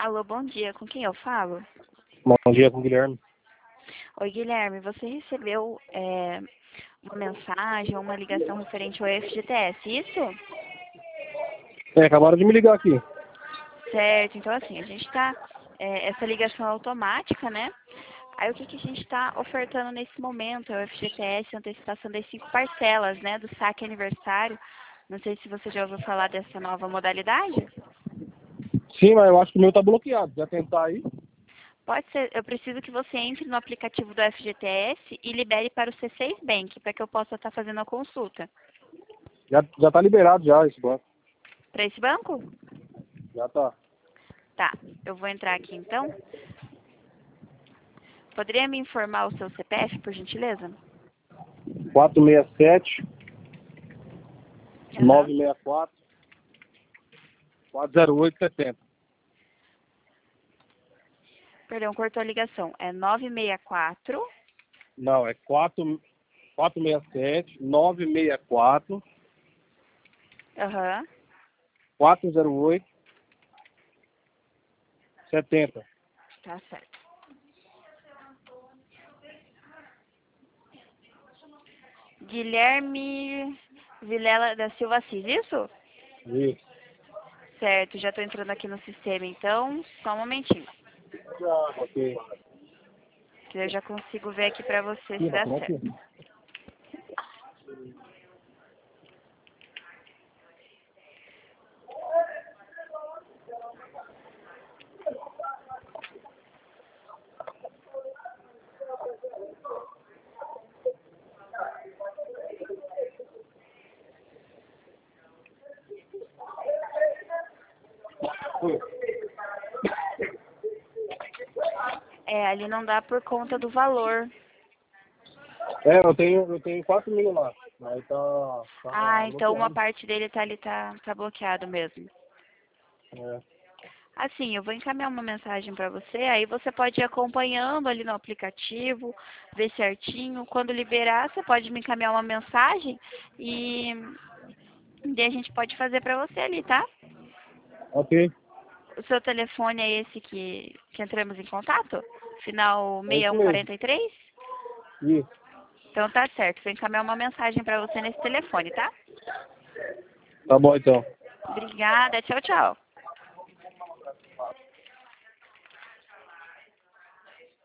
Alô, bom dia. Com quem eu falo? Bom dia com o Guilherme. Oi, Guilherme. Você recebeu uma mensagem ou uma ligação referente ao FGTS, isso? Acabaram de me ligar aqui. Certo. Então, assim, a gente está... essa ligação é automática, né? Aí, o que a gente está ofertando nesse momento é o FGTS, antecipação das 5 parcelas, né? Do saque aniversário. Não sei se você já ouviu falar dessa nova modalidade. Sim, mas eu acho que o meu tá bloqueado. Já tentar aí? Pode ser, eu preciso que você entre no aplicativo do FGTS e libere para o C6 Bank, para que eu possa estar fazendo a consulta. Já tá liberado já esse banco. Para esse banco? Já tá. Tá, eu vou entrar aqui então. Poderia me informar o seu CPF, por gentileza? 467 Aham. 964 40870. Perdão, cortou a ligação. É 964. Não, é 467 964 Aham. 408 70. Tá certo. Guilherme Vilela da Silva Assis, isso? Isso. Certo, já estou entrando aqui no sistema, então, só um momentinho. Ok. Que eu já consigo ver aqui para você se Sim, tá dá pronto. certo. Ali não dá por conta do valor. Eu tenho 4 mil lá. Aí tá Então uma bloqueado. parte dele tá ali, tá bloqueado mesmo. É. Assim, eu vou encaminhar uma mensagem para você, aí você pode ir acompanhando ali no aplicativo, ver certinho. Quando liberar, você pode me encaminhar uma mensagem e daí a gente pode fazer para você ali, tá? Ok. O seu telefone é esse que entramos em contato? Final É isso mesmo. 6143? Isso. Então tá certo, vou encaminhar uma mensagem para você nesse telefone, tá? Tá bom então. Obrigada, tchau, tchau.